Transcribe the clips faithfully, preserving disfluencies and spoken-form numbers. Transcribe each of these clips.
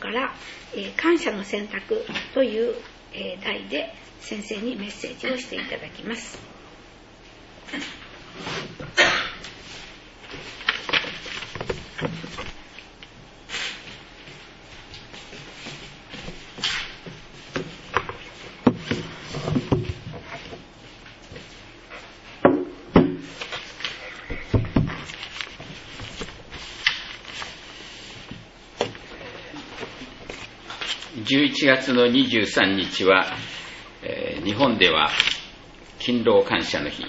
から、えー、感謝の選択という、えー、題で先生にメッセージをしていただきます。 じゅういちがつのにじゅうさんにちは、えー、日本では勤労感謝の日、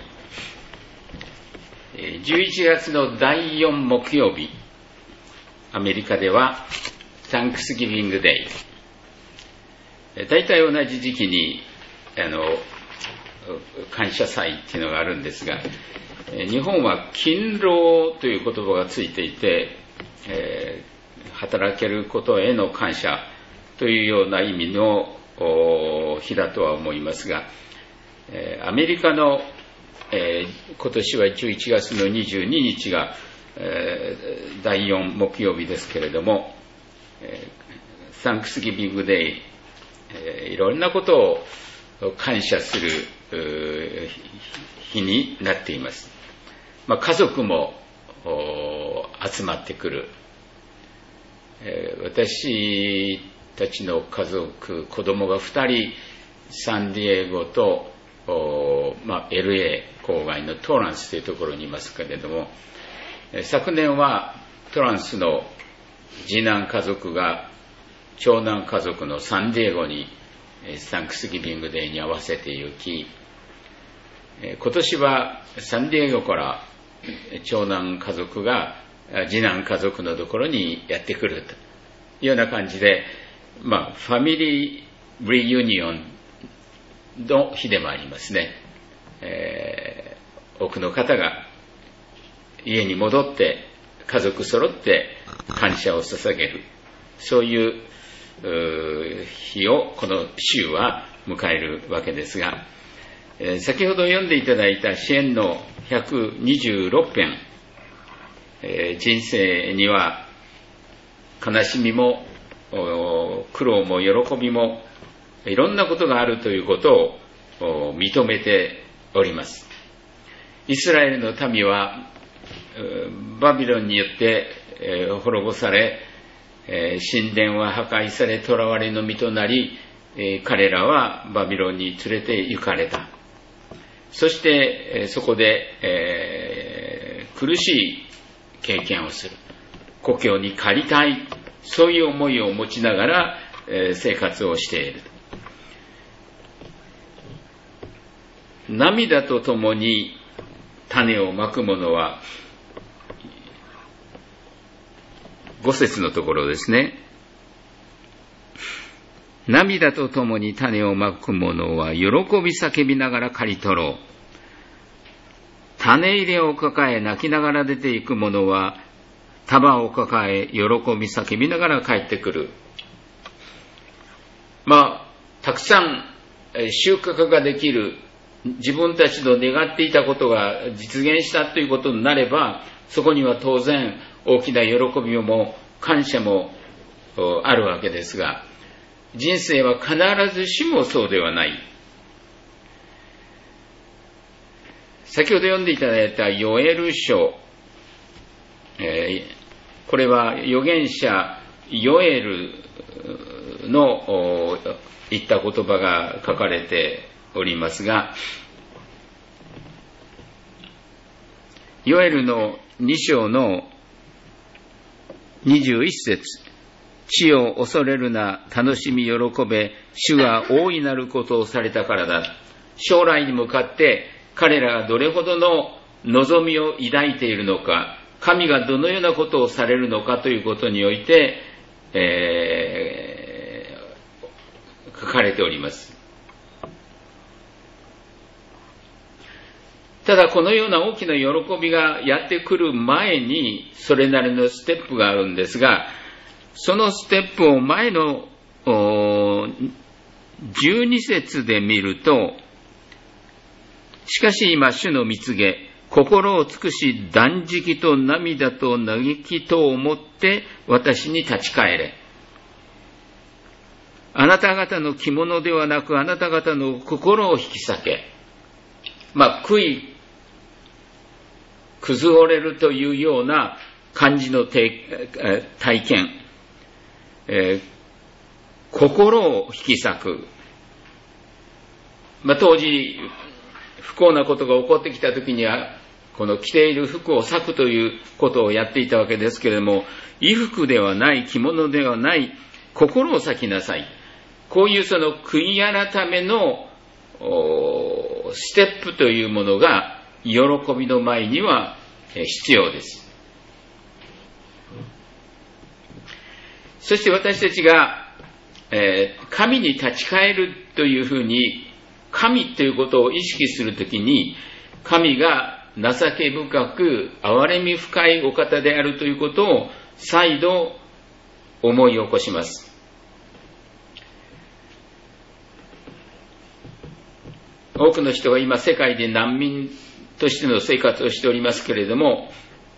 えー、じゅういちがつのだいよん木曜日、アメリカではサンクスギビングデイ、大体同じ時期にあの感謝祭っていうのがあるんですが、日本は勤労という言葉がついていて、えー、働けることへの感謝というような意味の日だとは思いますが、えー、アメリカの、えー、今年はじゅういちがつのにじゅうににちが、えー、だいよん木曜日ですけれども、えー、サンクスギビングデイ、えー、いろんなことを感謝する日になっています。まあ、家族も集まってくる、えー、私たちの家族、子供がふたり、サンディエゴと、まあ、エルエー 郊外のトランスというところにいますけれども、昨年はトランスの次男家族が長男家族のサンディエゴにサンクスギビングデーに合わせて行き、今年はサンディエゴから長男家族が次男家族のところにやってくるというような感じで、まあ、ファミリーリユニオンの日でもありますね。えー、多くの方が家に戻って家族揃って感謝を捧げる、そういう日をこの週は迎えるわけですが、えー、先ほど読んでいただいた詩編のひゃくにじゅうろく編、えー、人生には悲しみも苦労も喜びもいろんなことがあるということを認めております。イスラエルの民はバビロンによって滅ぼされ、神殿は破壊され囚われの身となり、彼らはバビロンに連れて行かれた。そしてそこで苦しい経験をする、故郷に帰りたい、そういう思いを持ちながら、えー、生活をしている。涙とともに種をまく者は、ご節のところですね。涙とともに種をまく者は喜び叫びながら刈り取ろう。種入れを抱え泣きながら出ていく者は束を抱え喜び叫びながら帰ってくる。まあたくさん収穫ができる、自分たちの願っていたことが実現したということになれば、そこには当然大きな喜びも感謝もあるわけですが、人生は必ずしもそうではない。先ほど読んでいただいたヨエル書、えーこれは預言者ヨエルの言った言葉が書かれておりますが、ヨエルのに章のにじゅういち節、地を恐れるな、楽しみ喜べ、主が大いなることをされたからだ。将来に向かって彼らがどれほどの望みを抱いているのか、神がどのようなことをされるのかということにおいて、えー、書かれております。ただこのような大きな喜びがやってくる前にそれなりのステップがあるんですが、そのステップを前のじゅうに節で見ると、しかし今主の蜜げ、心を尽くし断食と涙と嘆きと思って私に立ち返れ。 なた方の着物ではなく、あなた方の心を引き裂け。まあ、悔い、崩れるというような感じの体験。えー、心を引き裂く。まあ、当時、不幸なことが起こってきたときには、この着ている服を裂くということをやっていたわけですけれども、衣服ではない、着物ではない、心を裂きなさい。こういうその悔い改めのステップというものが、喜びの前には必要です。そして私たちが、えー、神に立ち返るというふうに、神ということを意識するときに、神が情け深く憐れみ深いお方であるということを再度思い起こします。多くの人が今世界で難民としての生活をしておりますけれども、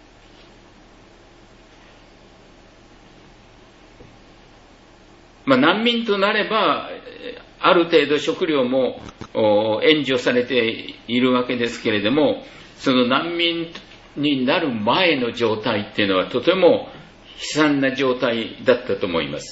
まあ、難民となればある程度食料も援助されているわけですけれども、その難民になる前の状態っていうのはとても悲惨な状態だったと思います。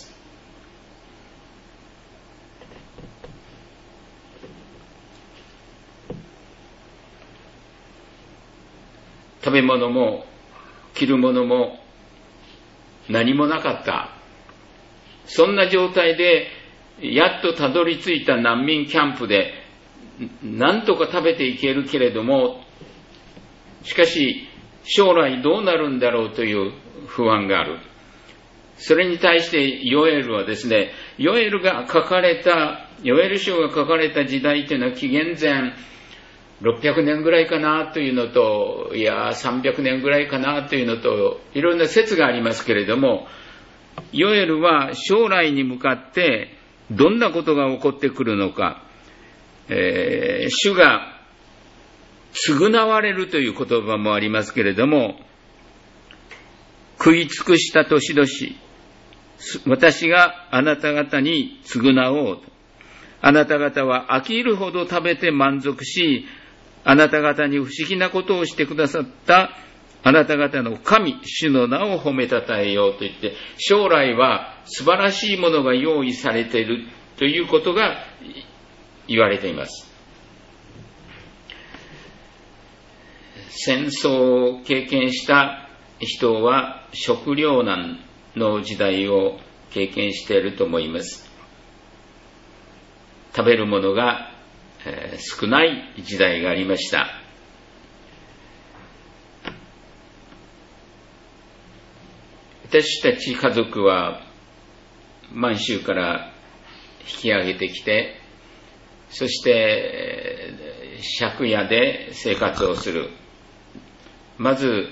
食べ物も着るものも何もなかった。そんな状態でやっとたどり着いた難民キャンプで何とか食べていけるけれども、しかし将来どうなるんだろうという不安がある。それに対してヨエルはですね、ヨエルが書かれた、ヨエル書が書かれた時代というのは紀元前ろっぴゃくねんぐらいかなというのと、いやさんびゃくねんぐらいかなというのと、いろんな説がありますけれども、ヨエルは将来に向かってどんなことが起こってくるのか、えー、主が償われるという言葉もありますけれども、食い尽くした年々、私があなた方に償おうと。あなた方は飽きるほど食べて満足し、あなた方に不思議なことをしてくださったあなた方の神、主の名を褒めたたえようと言って、将来は素晴らしいものが用意されているということが言われています。戦争を経験した人は食糧難の時代を経験していると思います。食べるものが、えー、少ない時代がありました。私たち家族は満州から引き上げてきて、そして借家で生活をする。まず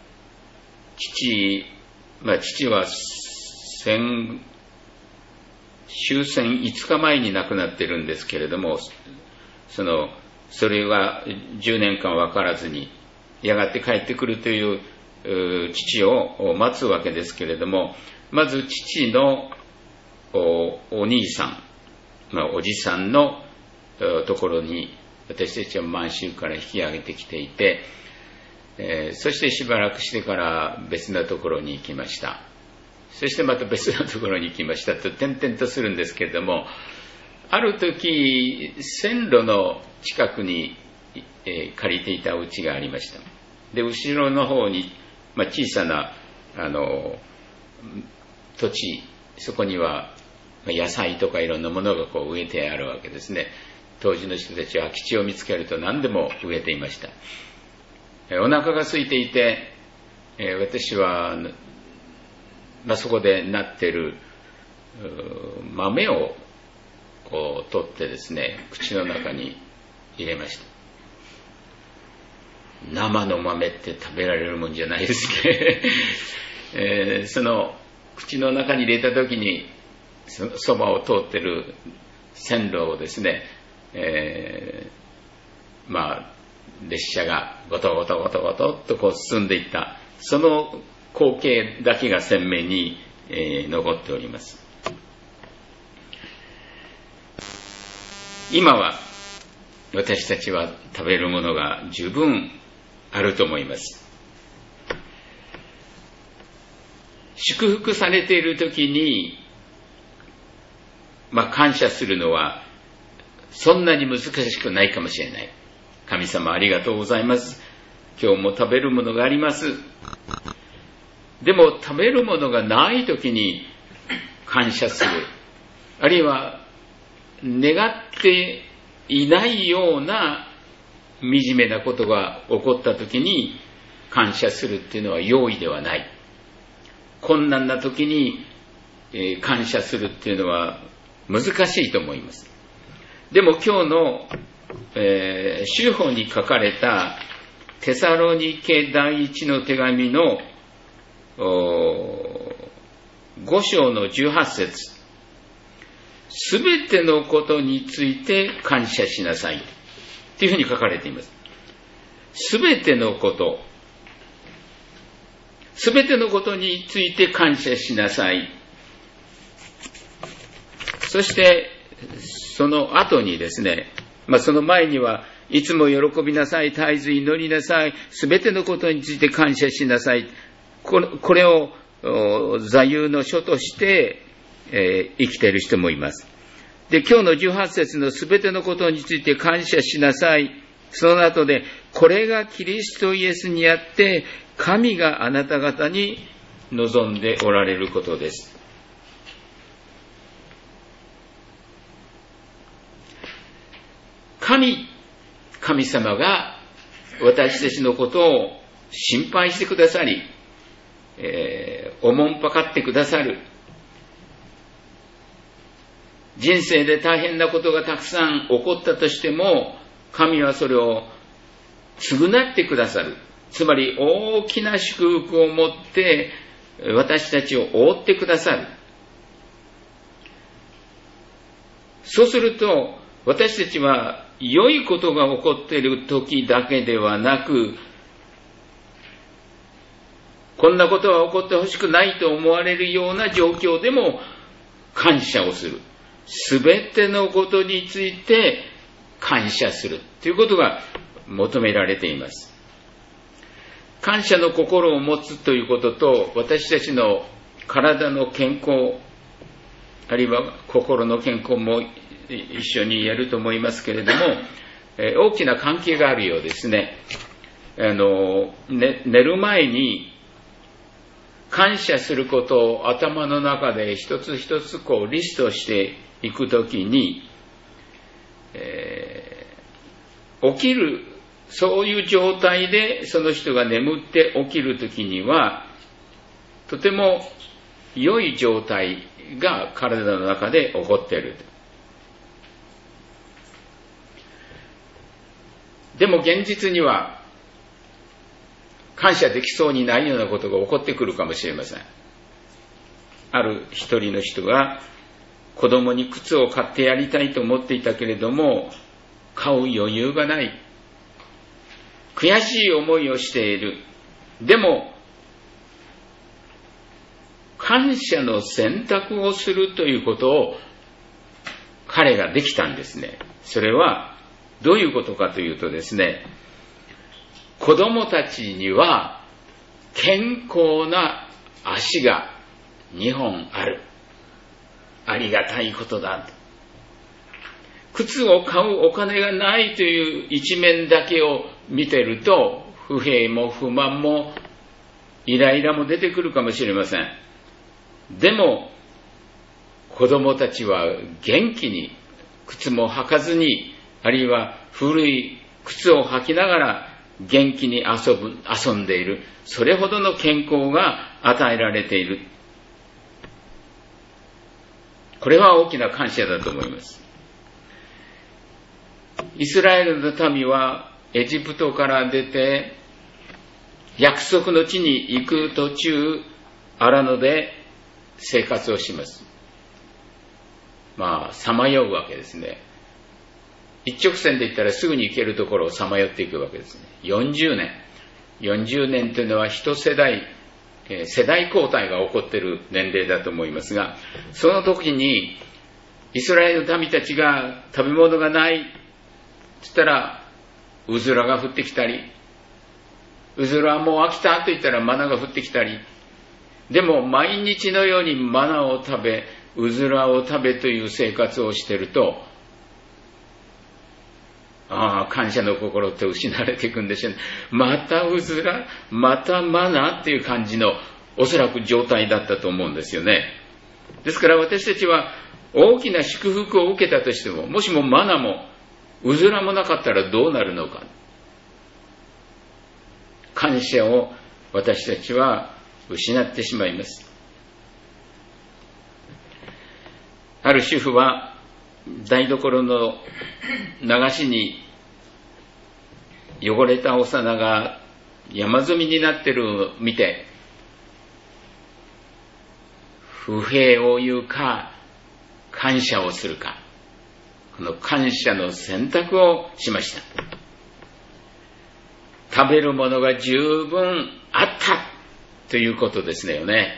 父、まあ、父は戦終戦いつかまえに亡くなっているんですけれども、そのそれはじゅうねんかん分からずにやがて帰ってくるという父を待つわけですけれども、まず父の お, お兄さん、まあ、おじさんのところに私たちは満州から引き上げてきていて、えー、そしてしばらくしてから別なところに行きました。そしてまた別なところに行きましたと転々とするんですけれども、ある時線路の近くに、えー、借りていた家がありました。で後ろの方に、まあ、小さなあの土地、そこには野菜とかいろんなものがこう植えてあるわけですね。当時の人たちは空き地を見つけると何でも植えていました。お腹が空いていて、えー、私は、まあ、そこでなっている豆をこう取ってですね、口の中に入れました。生の豆って食べられるもんじゃないですね、えー、その口の中に入れた時にそばを通ってる線路をですね、えー、まあ列車がゴトゴトゴトゴトっとこう進んでいった、その光景だけが鮮明に、えー、残っております。 今は私たちは食べるものが十分あると思います。祝福されている時に、まあ、感謝するのはそんなに難しくないかもしれない。神様ありがとうございます。今日も食べるものがあります。でも食べるものがない時に感謝する。あるいは願っていないような惨めなことが起こった時に感謝するっていうのは容易ではない。困難な時に、えー、感謝するっていうのは難しいと思います。でも今日の、えー、修法に書かれたテサロニケ第一の手紙のご章のじゅうはち節、すべてのことについて感謝しなさいというふうに書かれています。すべてのこと、すべてのことについて感謝しなさい。そしてその後にですね、まあ、その前にはいつも喜びなさい、絶えず祈りなさい、すべてのことについて感謝しなさい。これ、これを座右の書として、えー、生きている人もいます。で、今日のじゅうはち節のすべてのことについて感謝しなさい。その後で、これがキリストイエスにあって、神があなた方に望んでおられることです。神、神様が私たちのことを心配してくださり、えー、おもんぱかってくださる。人生で大変なことがたくさん起こったとしても、神はそれを償ってくださる。つまり大きな祝福を持って私たちを覆ってくださる。そうすると私たちは良いことが起こっている時だけではなく、こんなことは起こってほしくないと思われるような状況でも感謝をする。すべてのことについて感謝するということが求められています。感謝の心を持つということと、私たちの体の健康、あるいは心の健康も一緒にやると思いますけれども、えー、大きな関係があるようですね。あの、ね、寝る前に感謝することを頭の中で一つ一つこうリストしていくときに、えー、起きる、そういう状態でその人が眠って起きるときには、とても良い状態が体の中で起こっている。でも現実には感謝できそうにないようなことが起こってくるかもしれません。ある一人の人が子供に靴を買ってやりたいと思っていたけれども、買う余裕がない。悔しい思いをしている。でも、感謝の選択をするということを彼ができたんですね。それはどういうことかというとですね、子供たちには健康な足がにほんある。ありがたいことだ。靴を買うお金がないという一面だけを見てると、不平も不満もイライラも出てくるかもしれません。でも子供たちは元気に靴も履かずに、あるいは古い靴を履きながら元気に遊ぶ、遊んでいる。それほどの健康が与えられている。これは大きな感謝だと思います。イスラエルの民はエジプトから出て約束の地に行く途中、荒野で生活をします。まあ、さまようわけですね。一直線で言ったらすぐに行けるところをさまよっていくわけですね。よんじゅうねん。よんじゅうねんというのは一世代、えー、世代交代が起こっている年齢だと思いますが、その時にイスラエルの民たちが食べ物がないって言ったら、うずらが降ってきたり、うずらはもう飽きたと言ったらマナが降ってきたり、でも毎日のようにマナを食べ、うずらを食べという生活をしていると、ああ、感謝の心って失われていくんでしょうね。またうずら、またマナっていう感じのおそらく状態だったと思うんですよね。ですから私たちは大きな祝福を受けたとしても、もしもマナもうずらもなかったらどうなるのか。感謝を私たちは失ってしまいます。ある主婦は台所の流しに汚れたお皿が山積みになっているのを見て、不平を言うか感謝をするか、この感謝の選択をしました。食べるものが十分あったということですよね。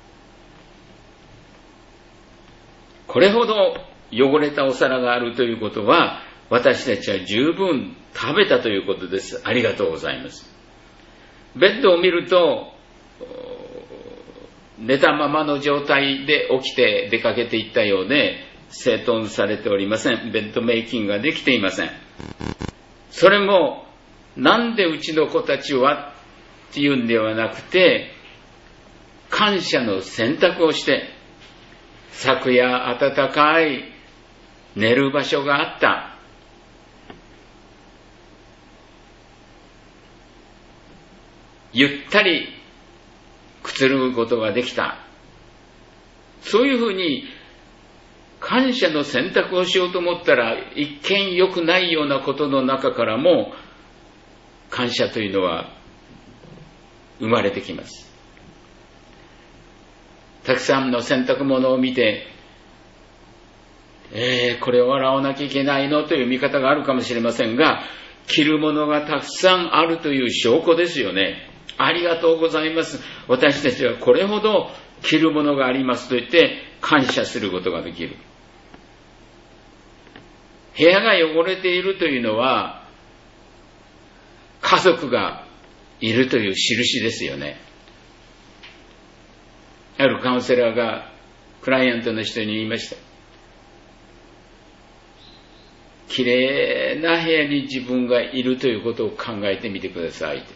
これほど汚れたお皿があるということは、私たちは十分食べたということです。ありがとうございます。ベッドを見ると、寝たままの状態で起きて出かけていったようで、整頓されておりません。ベッドメイキングができていません。それも、なんでうちの子たちはっていうんではなくて、感謝の選択をして、昨夜暖かい寝る場所があった。ゆったりくつろぐことができた。そういうふうに感謝の選択をしようと思ったら、一見良くないようなことの中からも感謝というのは生まれてきます。たくさんの洗濯物を見て、えー、これを洗わなきゃいけないのという見方があるかもしれませんが、着るものがたくさんあるという証拠ですよね。ありがとうございます。私たちはこれほど着るものがありますと言って感謝することができる。部屋が汚れているというのは、家族がいるという印ですよね。あるカウンセラーがクライアントの人に言いました。きれいな部屋に自分がいるということを考えてみてください。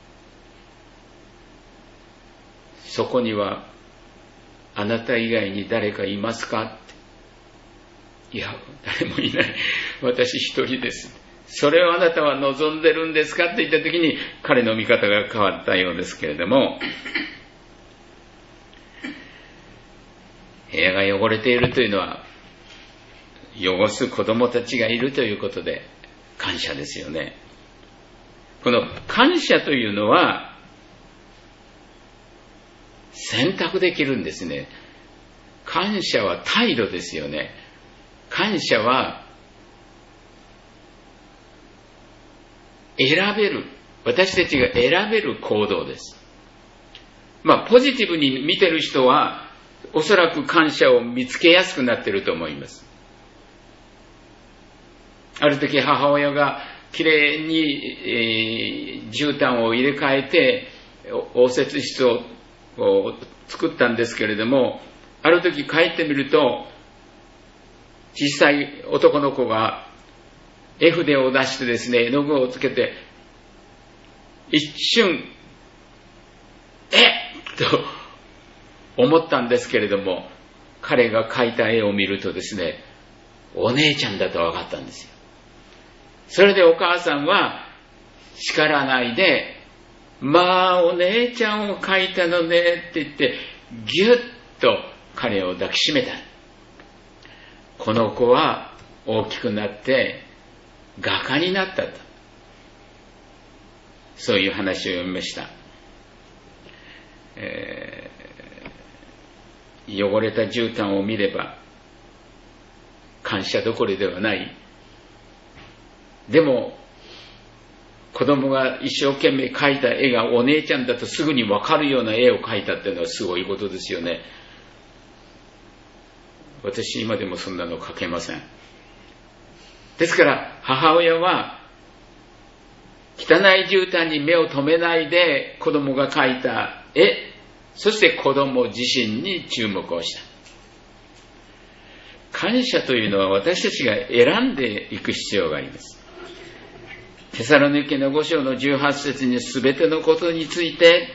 そこにはあなた以外に誰かいますかって。いや、誰もいない。私一人です。それをあなたは望んでるんですかって言ったときに、彼の見方が変わったようですけれども、部屋が汚れているというのは、汚す子供たちがいるということで感謝ですよね。この感謝というのは選択できるんですね。感謝は態度ですよね。感謝は選べる、私たちが選べる行動です。まあポジティブに見てる人はおそらく感謝を見つけやすくなっていると思います。ある時母親がきれいに、えー、絨毯を入れ替えて応接室を作ったんですけれども、ある時帰ってみると小さい男の子が絵筆を出してですね、絵の具をつけて一瞬えっと思ったんですけれども、彼が描いた絵を見るとですね、お姉ちゃんだと分かったんですよ。それでお母さんは叱らないで、まあお姉ちゃんを描いたのねって言ってギュッと彼を抱きしめた。この子は大きくなって画家になったと、そういう話を読みました。えー、汚れた絨毯を見れば感謝どころではない。でも子供が一生懸命描いた絵がお姉ちゃんだとすぐに分かるような絵を描いたっていうのはすごいことですよね。 私今でもそんなの書けません。ですから母親は汚い絨毯に目を留めないで子供が描いた絵、そして子供自身に注目をした。感謝というのは私たちが選んでいく必要があります。テサロニケのご章のじゅうはち節にすべてのことについて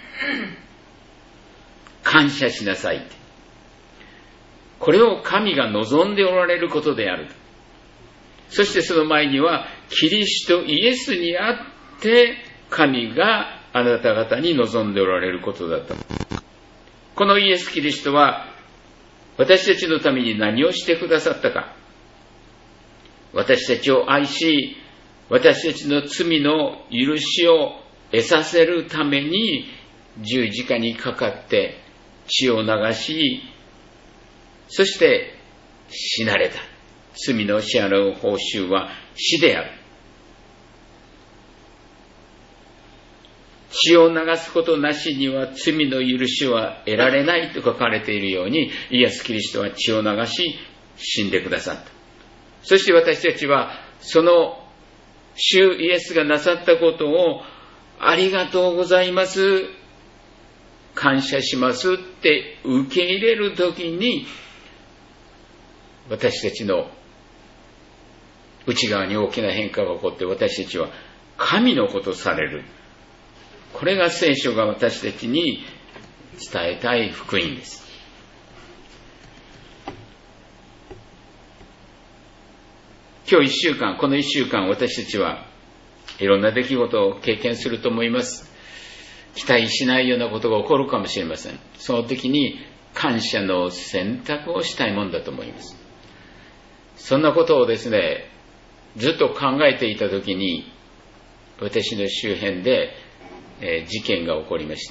感謝しなさい。これを神が望んでおられることである。そしてその前にはキリストイエスにあって神があなた方に望んでおられることだった。このイエス・キリストは私たちのために何をしてくださったか。私たちを愛し、私たちの罪の許しを得させるために十字架にかかって血を流し、そして死なれた。罪の支払う報酬は死である。血を流すことなしには罪の許しは得られないと書かれているように、イエス・キリストは血を流し死んでくださった。そして私たちはその主イエスがなさったことをありがとうございます、感謝しますって受け入れるときに、私たちの内側に大きな変化が起こって、私たちは神のことされる。これが聖書が私たちに伝えたい福音です。今日一週間、この一週間、私たちはいろんな出来事を経験すると思います。期待しないようなことが起こるかもしれません。その時に感謝の選択をしたいものだと思います。そんなことをですね、ずっと考えていた時に、私の周辺で、えー、事件が起こりました。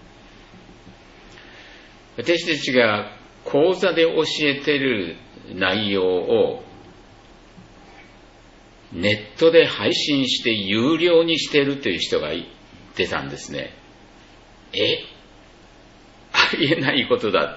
私たちが講座で教えている内容をネットで配信して有料にしているという人が出たんですね。え？ありえないことだ。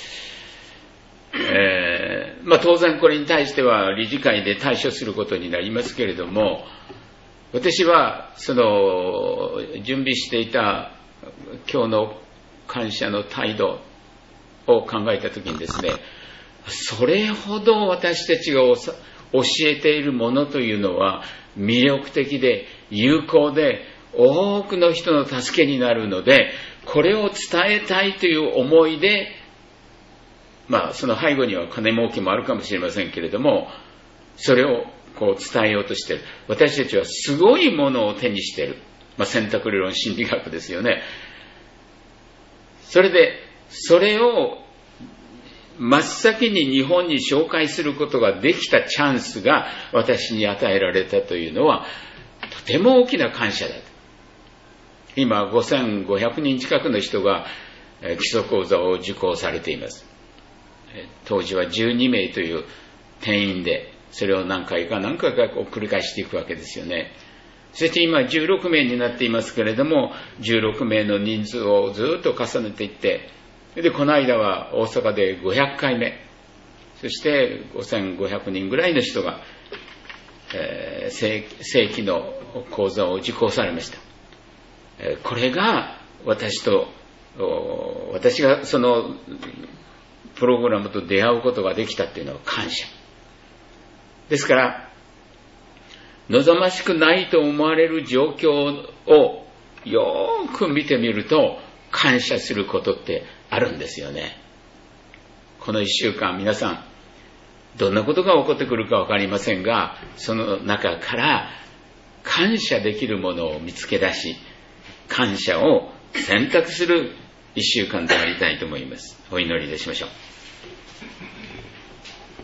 えー、まあ当然これに対しては理事会で対処することになりますけれども、私はその準備していた今日の感謝の態度を考えたときにですね、それほど私たちが教えているものというのは魅力的で有効で多くの人の助けになるので、これを伝えたいという思いで、まあその背後には金儲けもあるかもしれませんけれども、それをこう伝えようとしている。私たちはすごいものを手にしている。まあ選択理論心理学ですよね。それでそれを真っ先に日本に紹介することができたチャンスが私に与えられたというのはとても大きな感謝だ。今ごせんごひゃくにん近くの人が基礎講座を受講されています。当時はじゅうにめいという定員で、それを何回か何回か繰り返していくわけですよね。そして今じゅうろくめいになっていますけれども、じゅうろくめいの人数をずっと重ねていって、でこの間は大阪でごひゃっかいめ、そしてごせんごひゃくにんぐらいの人が、えー、正, 正規の講座を受講されました。えー、これが私と私がそのプログラムと出会うことができたっていうのは感謝ですから、望ましくないと思われる状況をよーく見てみると感謝することってあるんですよね。この一週間皆さんどんなことが起こってくるか分かりませんが、その中から感謝できるものを見つけ出し、感謝を選択する一週間でありたいと思います。お祈りいたしましょう。